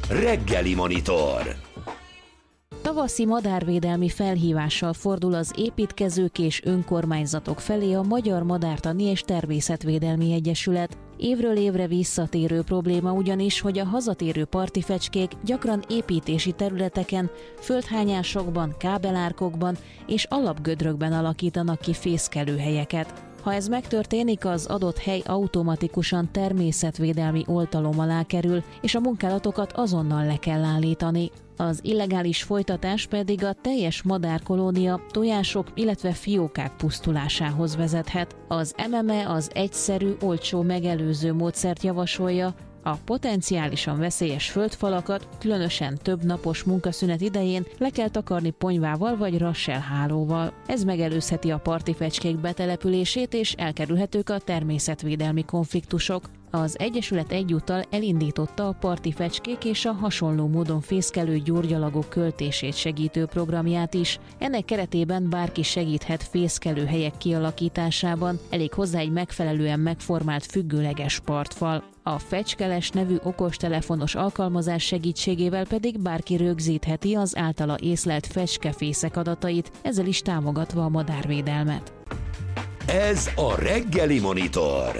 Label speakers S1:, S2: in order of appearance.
S1: Reggeli Monitor.
S2: Tavaszi madárvédelmi felhívással fordul az építkezők és önkormányzatok felé a Magyar Madártani és Természetvédelmi Egyesület. Évről évre visszatérő probléma ugyanis, hogy a hazatérő partifecskék gyakran építési területeken, földhányásokban, kábelárkokban és alapgödrökben alakítanak ki fészkelőhelyeket. Ha ez megtörténik, az adott hely automatikusan természetvédelmi oltalom alá kerül, és a munkálatokat azonnal le kell állítani. Az illegális folytatás pedig a teljes madárkolónia, tojások, illetve fiókák pusztulásához vezethet. Az MME az egyszerű, olcsó megelőző módszert javasolja, a potenciálisan veszélyes földfalakat, különösen több napos munkaszünet idején le kell takarni ponyvával vagy rasselhálóval. Ez megelőzheti a partifecskék betelepülését és elkerülhetők a természetvédelmi konfliktusok. Az Egyesület egyúttal elindította a partifecskék és a hasonló módon fészkelő gyógyalagok költését segítő programját is. Ennek keretében bárki segíthet fészkelőhelyek kialakításában, elég hozzá egy megfelelően megformált függőleges partfal. A Fecskeles nevű okostelefonos alkalmazás segítségével pedig bárki rögzítheti az általa észlelt fecskefészek adatait, ezzel is támogatva a madárvédelmet.
S1: Ez a Reggeli Monitor.